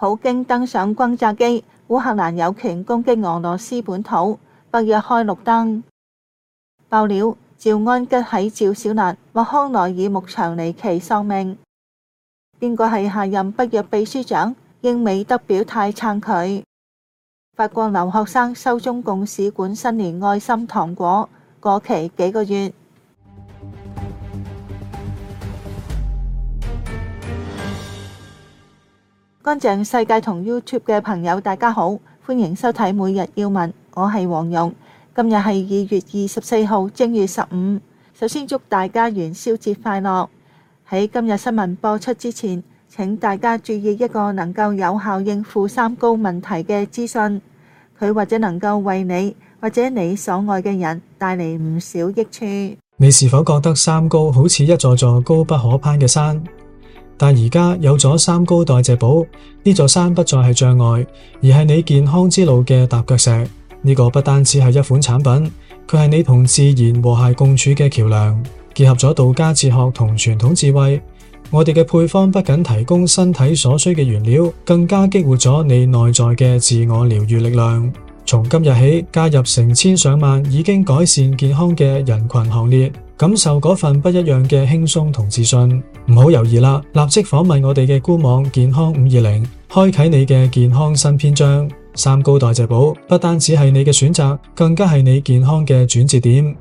普京登上轟炸機，烏克蘭有權攻擊俄羅斯本土，北約開綠燈。爆料，趙安吉喺趙小蘭或康奈爾牧場離奇喪命。邊個係下任北約秘書長？英美德表態撐佢。法國留學生收中共使館新年愛心糖果，過期幾個月。乾淨世界同 YouTube 嘅朋友大家好，歡迎收睇每日要聞，我係黃蓉。今日係2月24號正月15，首先祝大家元宵節快樂。喺今日新聞播出之前，請大家注意一個能夠有效應付三高問題嘅資訊，佢或者能夠為你或者你所愛嘅人帶嚟唔少益處。 你是否覺得三高好似一座座高不可攀嘅山？但而家有咗三高代謝寶，呢座山不再係障礙，而係你健康之路嘅踏腳石。呢個不單止係一款產品，佢係你同自然和諧共處嘅橋梁，結合咗道家哲學同傳統智慧。我哋嘅配方不僅提供身體所需嘅原料，更加激活咗你內在嘅自我療癒力量。從今日起，加入成千上萬已經改善健康嘅人群行列，感受嗰份不一樣嘅輕鬆同自信。唔好猶豫啦，立即訪問我哋嘅官網健康520，開啟你嘅健康新篇章。三高代謝寶不單只係你嘅選擇，更加係你健康嘅轉折點。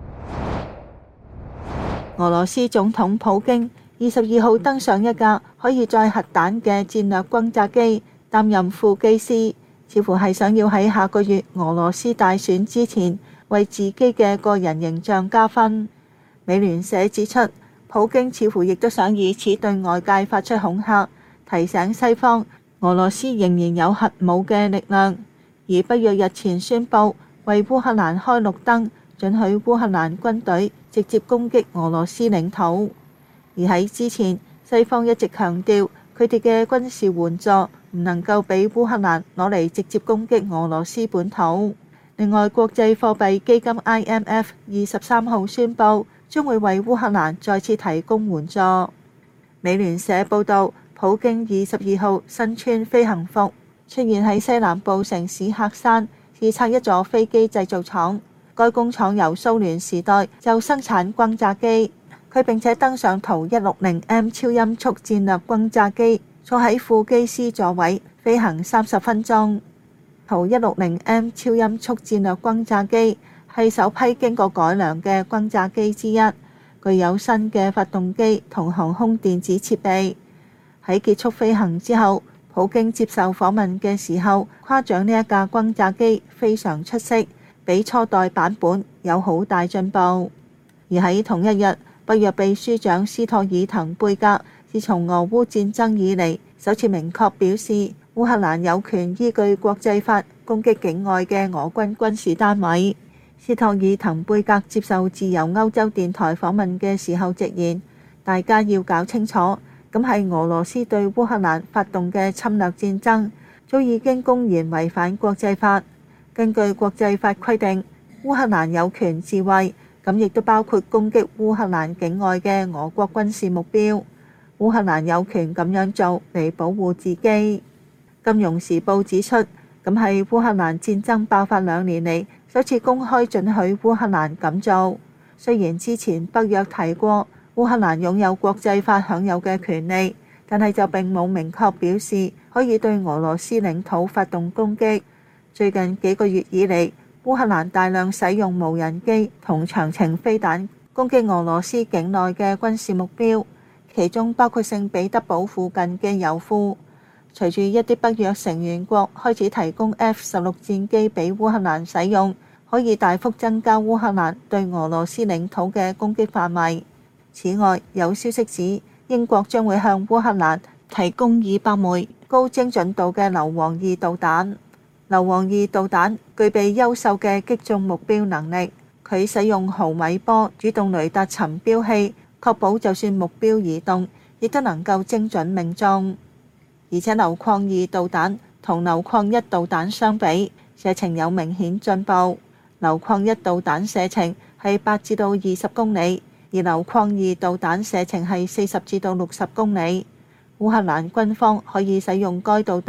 俄羅斯總統普京22號登上一架可以載核彈嘅戰略轟炸機，擔任副機師，似乎係想要喺下個月俄羅斯大選之前為自己嘅個人形象加分。美聯社指出，普京似乎亦都想以此對外界發出恐嚇，提醒西方俄羅斯仍然有核武嘅力量。而北約日前宣布為烏克蘭開綠燈，准許烏克蘭軍隊直接攻擊俄羅斯領土。而喺之前，西方一直強調佢哋嘅軍事援助唔能夠俾烏克蘭攞嚟直接攻擊俄羅斯本土。另外，國際貨幣基金 IMF 23號宣布將會為烏克蘭再次提供援助。美聯社報導，普京22號身穿飛行服出現喺西南部城市喀山，視察一座飛機製造廠。該工廠由蘇聯時代就生產轟炸機。佢並且登上圖 160M 超音速戰略轟炸機，坐喺副機師座位飛行30分鐘。圖 160M 超音速戰略轟炸機係首批經過改良嘅轟炸機之一，具有新嘅發動機同航空電子設備。喺結束飛行之後，普京接受訪問嘅時候誇獎呢一架轟炸機非常出色，比初代版本有好大進步。而喺同一日，北約秘書長斯托爾滕貝格自從俄烏戰爭以嚟，首次明確表示烏克蘭有權依據國際法攻擊境外嘅俄軍軍事單位。斯托爾滕貝格接受自由歐洲電台訪問嘅時候直言，大家要搞清楚，咁係俄羅斯對烏克蘭發動嘅侵略戰爭，早已經公然違反國際法。根據國際法規定，烏克蘭有權自衛，咁亦都包括攻擊烏克蘭境外嘅俄國軍事目標。烏克蘭有權咁樣做嚟保護自己。金融時報指出，咁係烏克蘭戰爭爆發2年嚟首次公開准許烏克蘭咁做。雖然之前北約提過烏克蘭擁有國際法享有嘅權利，但係就並冇明確表示可以對俄羅斯領土發動攻擊。最近幾個月以嚟，烏克蘭大量使用無人機同長程飛彈攻擊俄羅斯境內嘅軍事目標，其中包括聖彼得堡附近嘅油庫。隨住一啲北約成員國開始提供 F-16戰機俾烏克蘭使用，可以大幅增加烏克蘭對俄羅斯領土嘅攻擊範圍。此外，有消息指英國將會向烏克蘭提供200枚高精準度嘅硫磺2導彈。硫磺2導彈具備優秀嘅擊中目標能力，佢使用毫米波主動雷達尋標器，確保就算目標移動，亦都能夠精準命中。而且硫礦2導彈同硫礦1導彈相比，射程有明顯進步。硫礦1導彈射程係8至到20公里，而硫礦2導彈射程係40至到60公里。烏克蘭軍方可以使用該導彈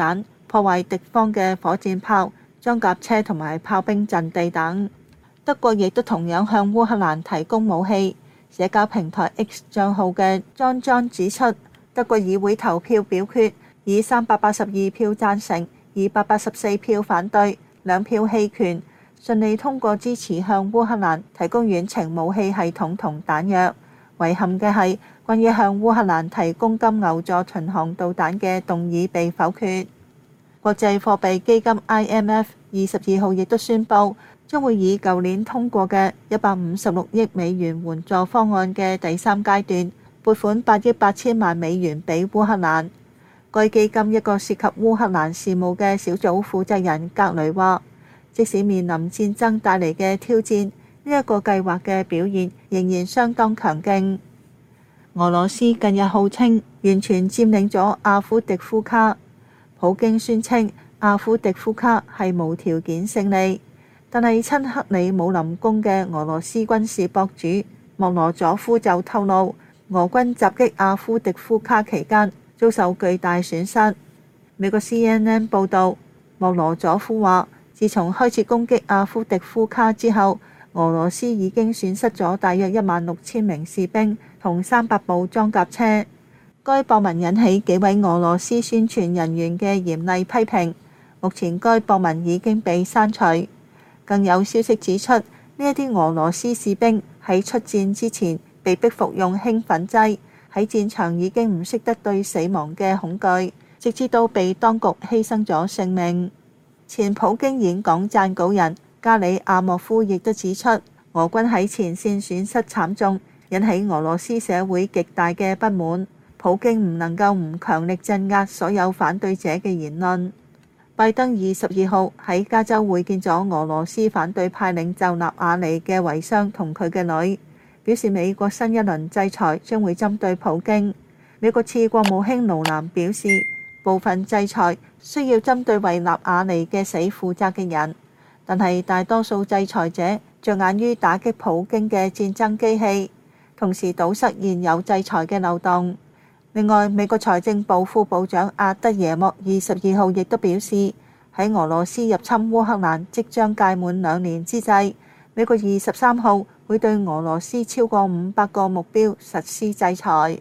破壞敵方嘅火箭炮、裝甲車同埋炮兵陣地等。德國亦都同樣向烏克蘭提供武器。社交平台 X 帳號嘅John 指出，德國議會投票表決以382票贊成、284票反對、2票棄權，順利通過支持向烏克蘭提供遠程武器系統同彈藥。遺憾嘅係，關於向烏克蘭提供金牛座巡航導彈嘅動議被否決。國際貨幣基金 IMF 22號亦都宣布，將會以舊年通過嘅156億美元援助方案嘅第3階段撥款8億8千萬美元俾烏克蘭。該基金一個涉及烏克蘭事務嘅小組負責人格雷話，即使面臨戰爭帶嚟嘅挑戰，呢一個計劃嘅表現仍然相當強勁。俄羅斯近日號稱完全佔領咗阿夫迪夫卡，普京宣稱阿夫迪夫卡係無條件勝利。但係親克里姆林宮嘅俄羅斯軍事博主莫羅佐夫就透露，俄軍襲擊阿夫迪夫卡期間遭受巨大損失。美國 CNN 報導，莫羅佐夫話，自從開始攻擊阿夫迪夫卡之後，俄羅斯已經損失咗大約16000名士兵同300部裝甲車。該博文引起幾位俄羅斯宣傳人員嘅嚴厲批評，目前該博文已經被刪除。更有消息指出，呢一啲俄羅斯士兵喺出戰之前被迫服用興奮劑，喺戰場已經唔識得對死亡嘅恐懼，直至到被當局犧牲咗性命。前普京演講撰稿人加里亞莫夫亦都指出，俄軍喺前線損失慘重，引起俄羅斯社會極大嘅不滿。普京唔能夠唔強力鎮壓所有反對者嘅言論。拜登22號喺加州會見咗俄羅斯反對派領袖納瓦尼嘅遺孀同佢嘅女，表示美國新一輪制裁將會針對普京。美國次國務卿盧南表示，部分制裁需要針對為納瓦尼嘅死負責嘅人，但係大多數制裁者着眼於打擊普京嘅戰爭機器，同時堵塞現有制裁嘅漏洞。另外，美國財政部副部長阿德耶莫22號亦都表示，喺俄羅斯入侵烏克蘭即將屆滿2年之際，美國23號會對俄羅斯超過500個目標實施制裁。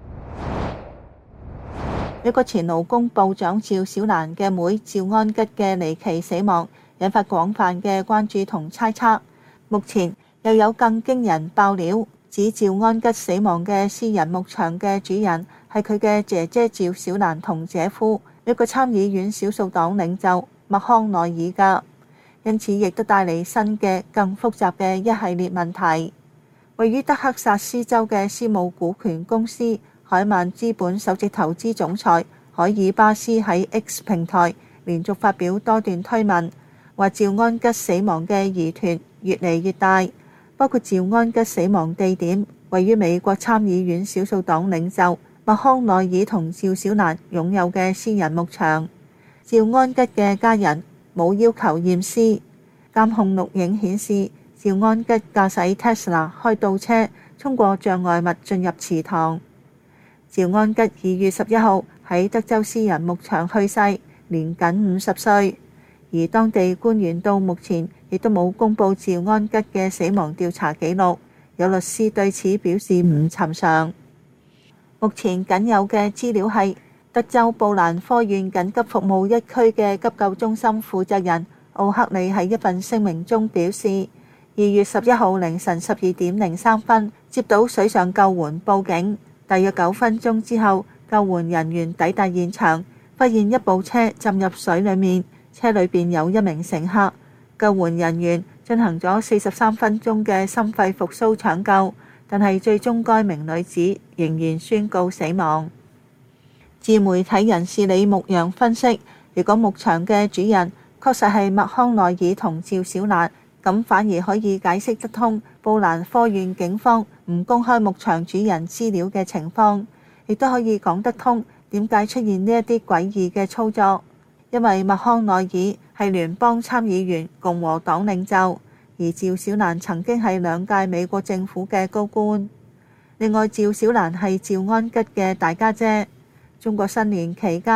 美國前勞工部長趙小蘭嘅妹趙安吉嘅離奇死亡，引發廣泛嘅關注同猜測。目前又有更驚人爆料，指趙安吉死亡嘅私人牧場嘅主人係佢嘅姐姐趙小蘭同姐夫，美國參議院少數黨領袖麥康奈爾噶，因此亦都帶嚟新嘅更複雜嘅一系列問題。位於德克薩斯州嘅私募股權公司海曼資本首席投資總裁海爾巴斯喺 X 平台連續發表多段推文，話趙安吉死亡嘅疑團越嚟越大，包括趙安吉死亡地點位於美國參議院少數黨領袖麥康奈爾同趙小蘭擁有嘅私人牧場。趙安吉嘅家人冇要求驗屍，監控錄影顯示趙安吉駕駛 Tesla 開倒車衝過障礙物進入池塘。趙安吉2月11號喺德州私人牧場去世，年僅50歲，而當地官員到目前亦都冇公布趙安吉嘅死亡調查記錄，有律師對此表示唔尋常。目前僅有嘅資料係德州布蘭科縣緊急服務一區嘅急救中心負責人奧克里喺一份聲明中表示，2月11號凌晨12點03分接到水上救援報警，大約9分鐘之後，救援人員抵達現場，發現一部車浸入水裡面，車裏邊有1名乘客。救援人員進行咗43分鐘嘅心肺復甦搶救，但係最終該名女子仍然宣告死亡。自媒體人士李牧陽分析，如果牧場嘅主人確實係麥康奈爾同趙小蘭，咁反而可以解釋得通布蘭科縣警方唔公開牧場主人資料嘅情況，亦都可以講得通點解出現呢一啲詭異嘅操作。因為麥康奈爾係聯邦參議員共和黨領袖，而趙小蘭曾經係2屆美國政府嘅高官。另外，趙小蘭係趙安吉嘅大家姐。中國新年期間，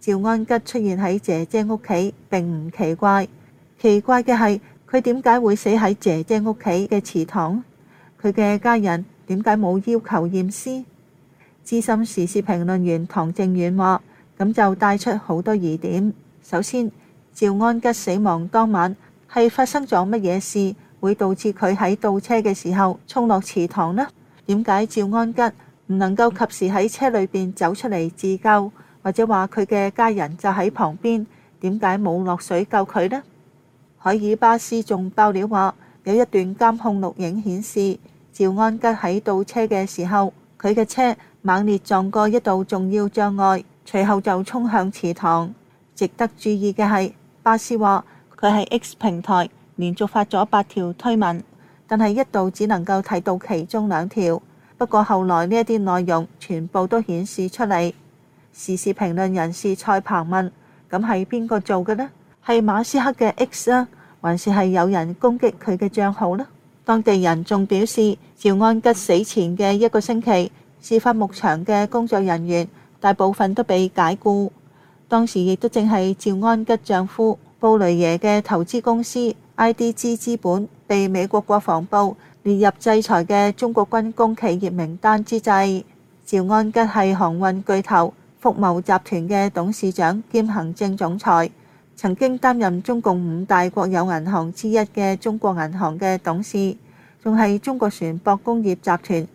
趙安吉出現喺姐姐屋企並唔奇怪，奇怪嘅係佢點解會死喺姐姐屋企嘅祠堂？佢嘅家人點解冇要求驗屍？資深時事評論員唐正遠話：咁就帶出好多疑點。首先，趙安吉死亡當晚係發生咗乜嘢事，會導致佢喺倒車嘅時候衝落祠堂呢？點解趙安吉唔能夠及時喺車裏邊走出嚟自救，或者話佢嘅家人就喺旁邊，點解冇落水救佢呢？海爾巴斯仲爆料話，有一段監控錄影顯示，趙安吉喺倒車嘅時候，佢嘅車猛烈撞過一道重要障礙，隨後就衝向祠堂。值得注意嘅係，巴斯話佢喺 X 平台連續發咗8條推文，但係一度只能夠睇到其中2條。不過後來呢一啲內容全部都顯示出嚟。時事評論人士蔡鵬問：咁係邊個做嘅呢？係馬斯克嘅 X 啊，還是係有人攻擊佢嘅帳號呢？當地人仲表示，趙安吉死前嘅1個星期，事發牧場嘅工作人員大部分都被解雇。當時亦都正係趙安吉丈夫布雷耶嘅投資公司 IDG 資本被美國國防部列入制裁嘅中國軍工企業名單之際。趙安吉係航運巨頭福茂集團嘅董事長兼行政總裁，曾經擔任中共5大國有銀行之一嘅中國銀行嘅董事，仲係中國船舶工業集團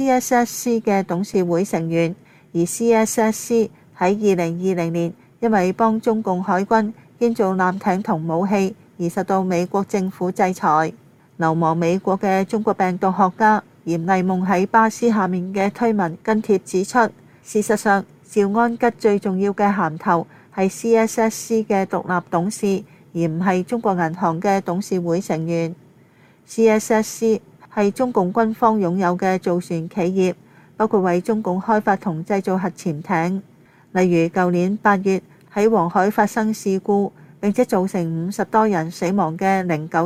CSSC 嘅董事會成員。而 CSSC 喺2020年因為幫中共海軍建造艦艇同武器而受到美國政府制裁。流亡美國嘅中國病毒學家嚴藝夢喺巴斯下面嘅推文跟帖指出，事實上趙安吉最重要嘅銜頭係 CSSC 嘅獨立董事，而唔係中國銀行嘅董事會成員。CSSC 係中共軍方擁有嘅造船企業，包括為中共開發同製造核潛艇。例如舊年8月喺黃海發生事故並且造成50多人死亡嘅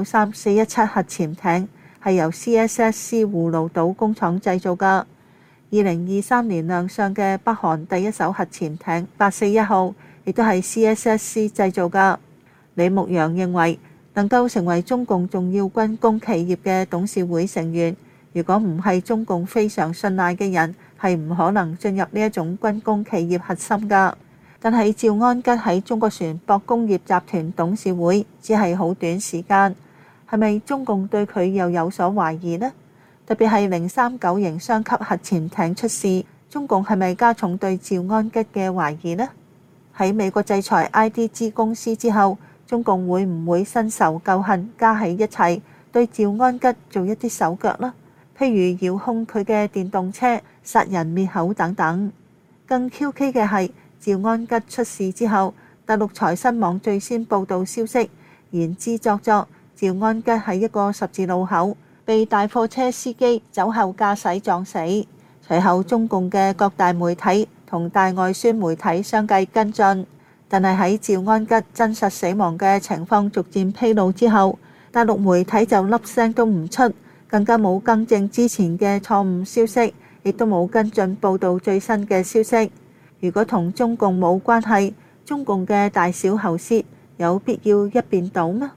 093417核潛艇，係由 CSSC 葫蘆島工廠製造㗎。2023年亮相嘅北韓第一艘核潛艇841號，亦都係 CSSC 製造㗎。李牧陽認為，能夠成為中共重要軍工企業嘅董事會成員，如果唔係中共非常信賴嘅人，係唔可能進入呢一種軍工企業核心㗎。但係趙安吉喺中國船舶工業集團董事會只係好短時間，係咪中共對佢又有所懷疑呢？特別係039型雙級核潛艇出事，中共係咪加重對趙安吉嘅懷疑呢？喺美國制裁 IDG 公司之後，中共會唔會新仇舊恨加喺一齊，對趙安吉做一啲手腳呢？譬如遙控佢嘅電動車、殺人滅口等等。更 QK 嘅係，趙安吉出事之後，大陸財新網最先報道消息，言之鑿鑿，趙安吉喺一個十字路口被大貨車司機酒後駕駛撞死。隨後中共嘅各大媒體同大外宣媒體相繼跟進，但係喺趙安吉真實死亡嘅情況逐漸披露之後，大陸媒體就粒聲都唔出，更加冇更正之前嘅錯誤消息，亦都冇跟進報導最新嘅消息。如果同中共冇關係，中共嘅大小喉舌有必要一邊倒嗎？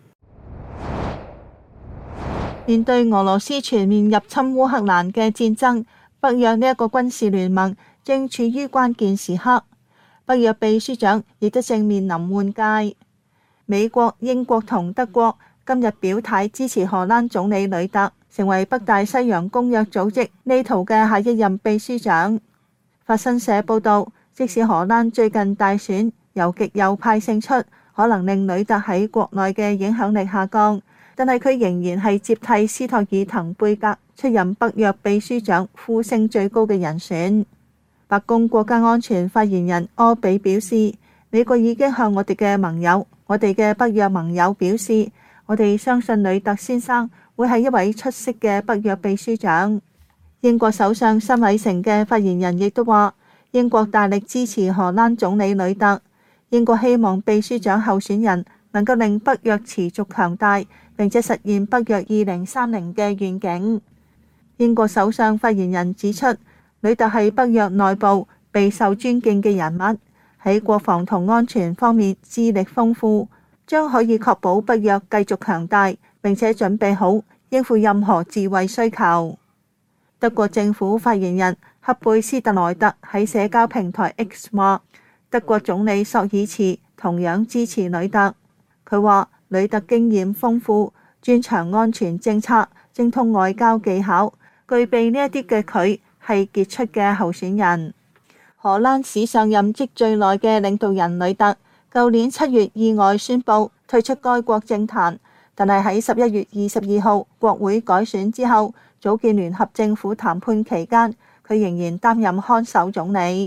面對俄羅斯全面入侵烏克蘭嘅戰爭，北約呢一個軍事聯盟正處於關鍵時刻，北約秘書長亦都正面臨換屆。美國、英國同德國今日表態支持荷蘭總理呂特成為北大西洋公約組織NATO嘅下一任秘書長。法新社報道，即使荷蘭最近大選由極右派勝出，可能令呂特喺國內嘅影響力下降，但係佢仍然係接替斯托爾滕貝格出任北約秘書長呼聲最高嘅人選。白宮國家安全發言人柯比表示，美國已經向我哋嘅盟友，我哋嘅北約盟友表示，我哋相信呂特先生會係一位出色嘅北約秘書長。英國首相辛偉誠嘅發言人亦都話，英國大力支持荷蘭總理呂特，英國希望秘書長候選人能夠令北約持續強大，並且實現北約2030嘅願景。英國首相發言人指出，呂特係北約內部備受尊敬嘅人物， 喺國防同安全方面資歷豐富，將可以確保北約繼續強大，並且準備好應付任何自衛需求。德國政府發言人赫貝斯特萊特喺社交平台 X 話，德國總理朔爾茨同樣支持呂特。佢話呂特經驗豐富，專長安全政策，精通外交技巧，具備呢一啲嘅佢係傑出嘅候選人。荷蘭史上任職最耐嘅領導人呂特，舊年7月意外宣布退出該國政壇，但係喺11月22號國會改選之後，組建聯合政府談判期間，佢仍然擔任看守總理。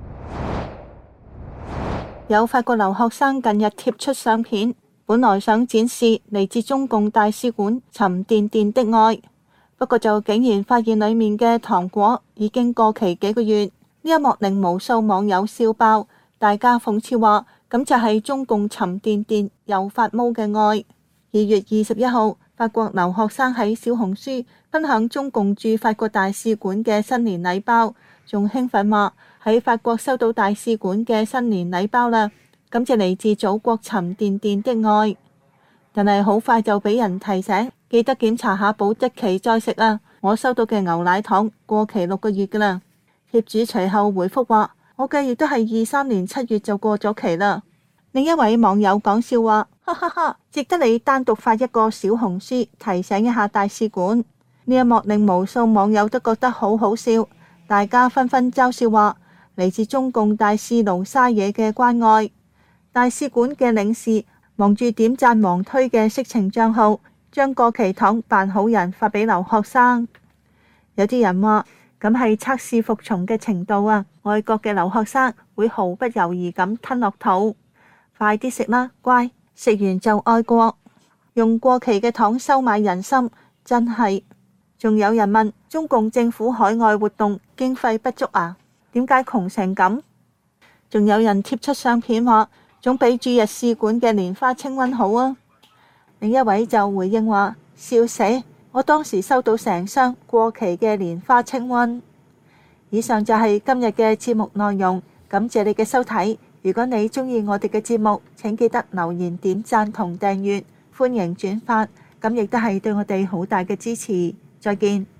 有法國留學生近日貼出相片，本來想展示嚟自中共大使館沉甸甸的愛，不過就竟然發現裡面嘅糖果已經過期幾個月。呢一幕令無數網友笑爆，大家諷刺話咁就係中共沉甸甸又發毛嘅愛。2月21號，法國留學生喺小紅書分享中共駐法國大使館嘅新年禮包，仲興奮話喺法國收到大使館嘅新年禮包啦，感謝嚟自祖國沉甸甸的愛。但係好快就俾人提醒，記得檢查下保質期再食啊！我收到嘅牛奶糖過期6個月噶啦。貼主隨後回覆話：我嘅亦都係23年7月就過咗期啦。另一位網友講笑話：哈哈哈，值得你單獨發一個小紅書提醒一下大使館。呢一幕令無數網友都覺得好好笑，大家紛紛嘲笑話嚟自中共大使盧沙野嘅關愛。大使館嘅領事忙住點讚狂推嘅色情賬號，將過期糖扮好人發俾留學生。有啲人話，咁係測試服從嘅程度啊！外國嘅留學生會毫不猶豫咁吞落肚，快啲食啦，乖！食完就愛國。用過期嘅糖收買人心，真係。仲有人問中共政府海外活動經費不足啊？點解窮成咁？仲有人貼出相片話，總比駐日使館嘅蓮花清瘟好啊！另一位就回應話：笑死！我當時收到成箱過期嘅蓮花清瘟。以上就係今日嘅節目內容，感謝你嘅收睇。如果你鍾意我哋嘅節目，請記得留言、點讚同訂閱，歡迎轉發，咁亦都係對我哋好大嘅支持。再見。